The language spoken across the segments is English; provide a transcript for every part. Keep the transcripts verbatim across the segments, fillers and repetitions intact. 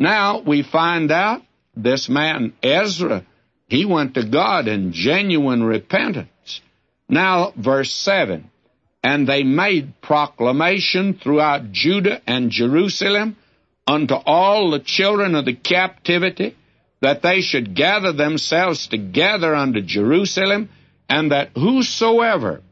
Now we find out this man Ezra, he went to God in genuine repentance. Now, verse seven, and they made proclamation throughout Judah and Jerusalem unto all the children of the captivity, that they should gather themselves together unto Jerusalem, and that whosoever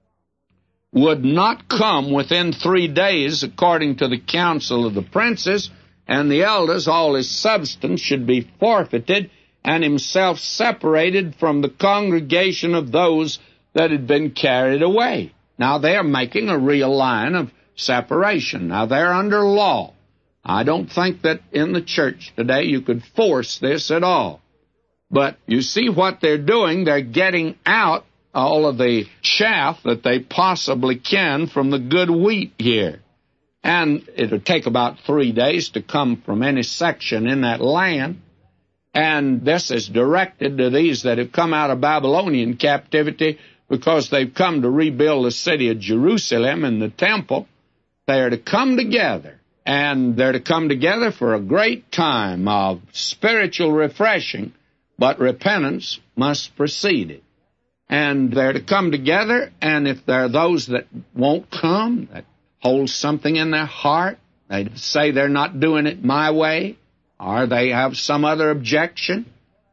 would not come within three days, according to the counsel of the princes and the elders, all his substance should be forfeited, and himself separated from the congregation of those that had been carried away. Now, they're making a real line of separation. Now, they're under law. I don't think that in the church today you could force this at all. But you see what they're doing. They're getting out all of the chaff that they possibly can from the good wheat here. And it'll take about three days to come from any section in that land. And this is directed to these that have come out of Babylonian captivity, because they've come to rebuild the city of Jerusalem and the temple. They are to come together, and they're to come together for a great time of spiritual refreshing, but repentance must precede it. And they're to come together, and if there are those that won't come, that hold something in their heart, they say they're not doing it my way, or they have some other objection,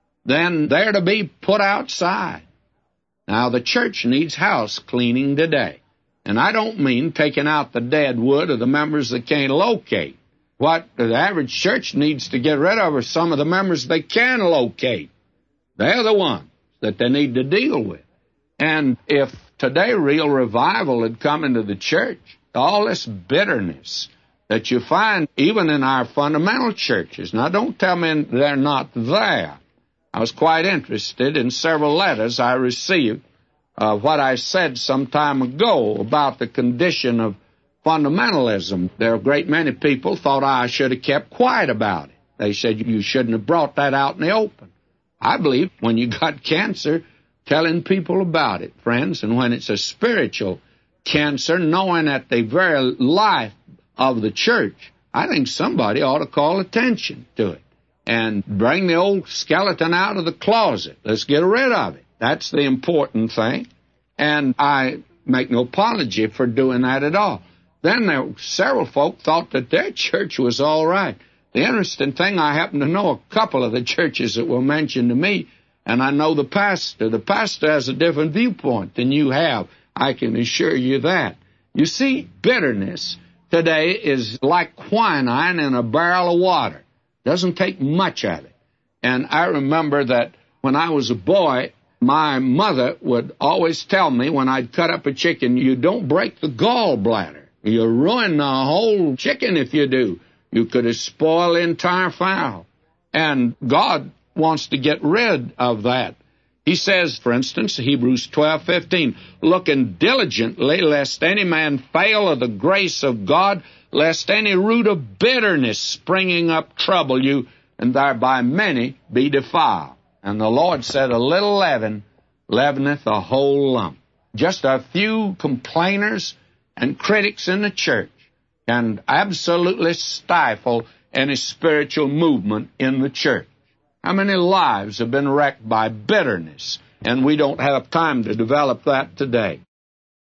then they're to be put outside. Now, the church needs house cleaning today. And I don't mean taking out the dead wood of the members that can't locate. What the average church needs to get rid of are some of the members they can locate. They're the ones that they need to deal with. And if today real revival had come into the church, all this bitterness that you find even in our fundamental churches. Now, don't tell me they're not there. I was quite interested in several letters I received of what I said some time ago about the condition of fundamentalism. There are a great many people thought I should have kept quiet about it. They said you shouldn't have brought that out in the open. I believe when you got cancer, telling people about it, friends, and when it's a spiritual cancer, knowing at the very life of the church, I think somebody ought to call attention to it and bring the old skeleton out of the closet. Let's get rid of it. That's the important thing. And I make no apology for doing that at all. Then there were several folk thought that their church was all right. The interesting thing, I happen to know a couple of the churches that were mentioned to me, and I know the pastor. The pastor has a different viewpoint than you have. I can assure you that. You see, bitterness today is like quinine in a barrel of water. Doesn't take much of it. And I remember that when I was a boy, my mother would always tell me when I'd cut up a chicken, you don't break the gallbladder. You ruin the whole chicken if you do. You could have spoiled the entire fowl. And God wants to get rid of that. He says, for instance, Hebrews twelve fifteen, looking diligently, lest any man fail of the grace of God, lest any root of bitterness springing up trouble you, and thereby many be defiled. And the Lord said, a little leaven leaveneth a whole lump. Just a few complainers and critics in the church can absolutely stifle any spiritual movement in the church. How many lives have been wrecked by bitterness? And we don't have time to develop that today.